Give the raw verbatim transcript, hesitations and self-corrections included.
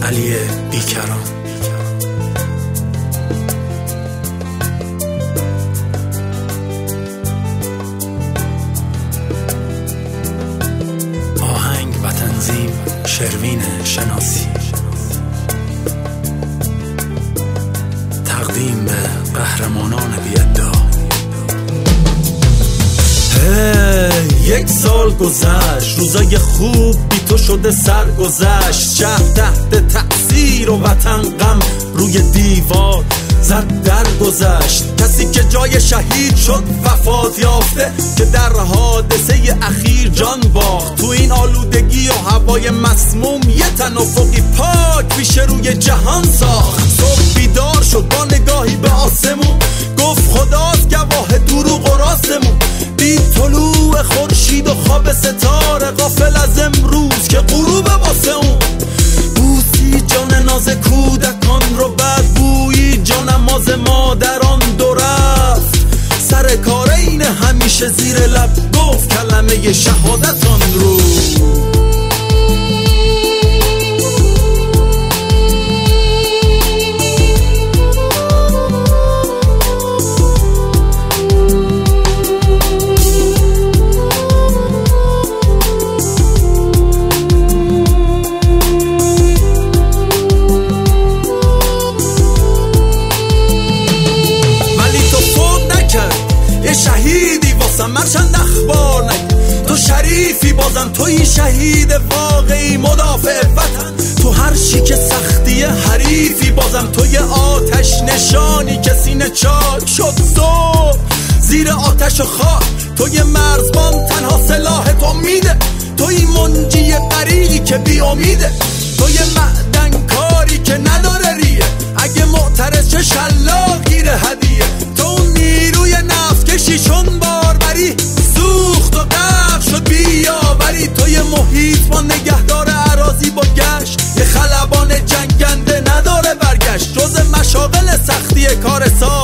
علی بیکران. آهنگ و تنظیم شروین شناسی. تقدیم به قهرمانان بی‌ادعا. هی یک سال گذشت، روزای خوب بی تو شده سرگذشت. شهر تحت تأثیر و وطن غم روی دیوار زد در گذشت. کسی که جای شهید شد وفات یافته، که در حادثه اخیر جان باخت. تو این آلودگی و هوای مسموم یه تن افقی پاک پیش روی جهان ساخت. صبح بیدار شد با نگاهی به آسمون، گفت خداست گواه دروغ و راستمون. دید طلوع خورشید و خواب ستاره، غافل از امروز که غروب واسه اون. بوسی جان ناز کودکان رو، بعد بویی جان نماز مادران دو رفت. سر کار اینه همیشه زیر لب گفت کلمه شهادتان رو. شهیدی واسم مرچند اخبار نگی، تو شریفی بازم توی شهید واقعی مدافع وطن. تو هر چی که سختی حریفی بازم توی آتش نشانی که سینه چاک شد. صبح زیر آتش و خاک توی مرزبان تنها سلاح تو میده. توی منجی غریقی که بی امیده، توی معدن کاری که نداره ریه. اگه معترض چه شلاقیره هدیه، تو نیروی نفس کشی چون باربری سوخت و غرق شد بیاوری. توی محیط با نگهدار اراضی با گشت، یه خلبان جنگنده نداره برگشت. جز مشاغل سختی کار سال